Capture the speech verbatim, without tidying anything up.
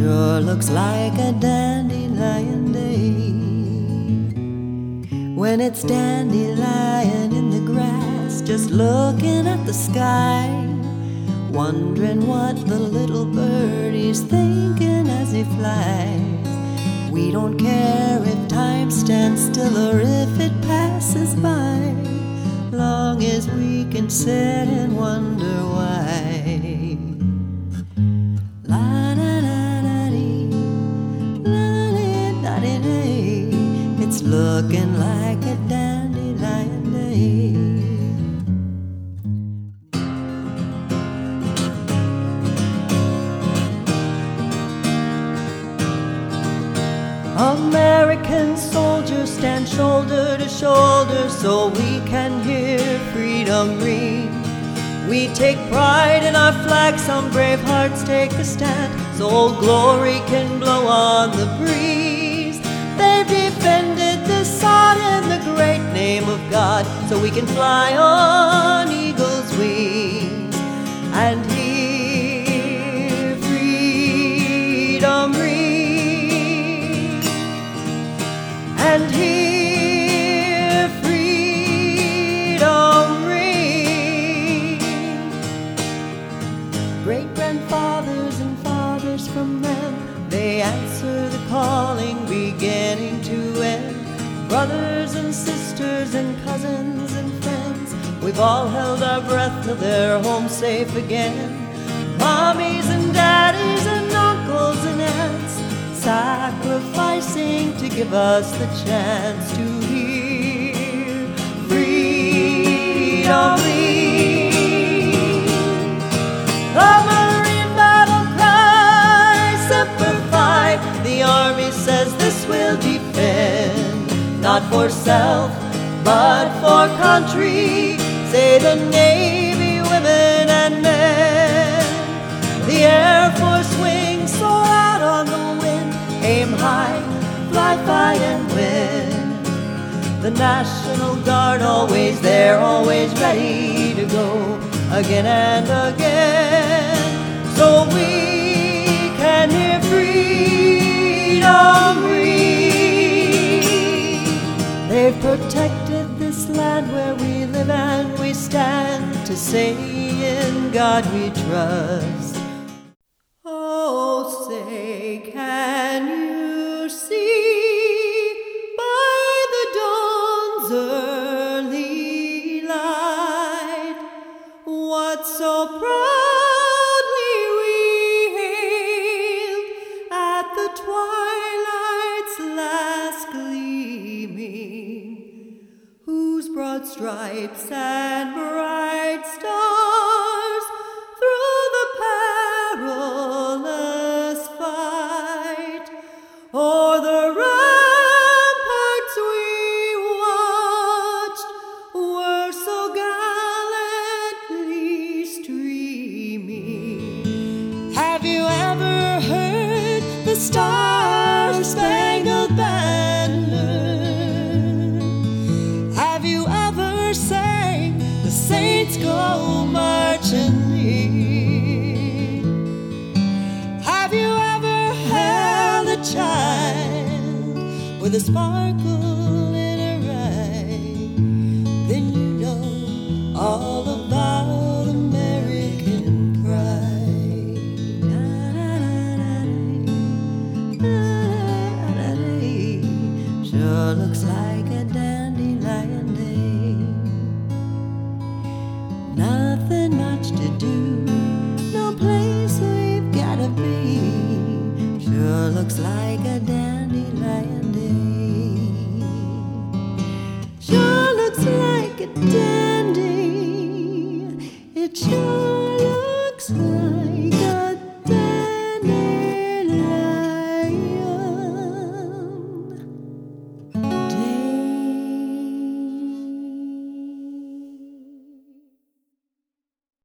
Sure looks like a dandelion day when it's dandelion in the grass, just looking at the sky, wondering what the little birdie's thinking as he flies. We don't care if time stands still or if it passes by, long as we can sit and wonder why. La da da da dee, la da da dee dee. It's looking like a dandelion day. American soldiers stand shoulder to shoulder so we can hear freedom ring. We take pride in our flag, some brave hearts take a stand so Old Glory can blow on the breeze. They've defended the sod in the great name of God so we can fly on eagle's wings and hear freedom ring. And hear freedom ring. Great-grandfathers and fathers from them, they answer the calling beginning to end. Brothers and sisters and cousins and friends, we've all held our breath till they're home safe again. Mommies and daddies and uncles and aunts, sacrificing to give us the chance to hear freedom ring. The Marine battle cry, Semper Fi. The Army says this will defend, not for self, but for country, say the Navy women and men. The Air Force wings soar out on the wind, aim high, fly, fight and win. The National Guard always there, always ready to go again and again, so we can hear freedom ring. They've protected this land where we live and we stand to say in God we trust. Oh, say, can you see by the dawn's early light what so proudly we hailed at the twilight's last gleaming, whose broad stripes and bright stars through the perilous fight o'er the ramparts we watched were so gallantly streaming. Have you ever heard the Star-Spangled Banner? Have you ever sang the saints go marching in? Have you ever held a child with a sparkle in her eye? Then you know all about American pride. Sure looks like a dandelion day. Nothing much to do, no place we've gotta be. Sure looks like a dandelion day. Sure looks like a dandelion day.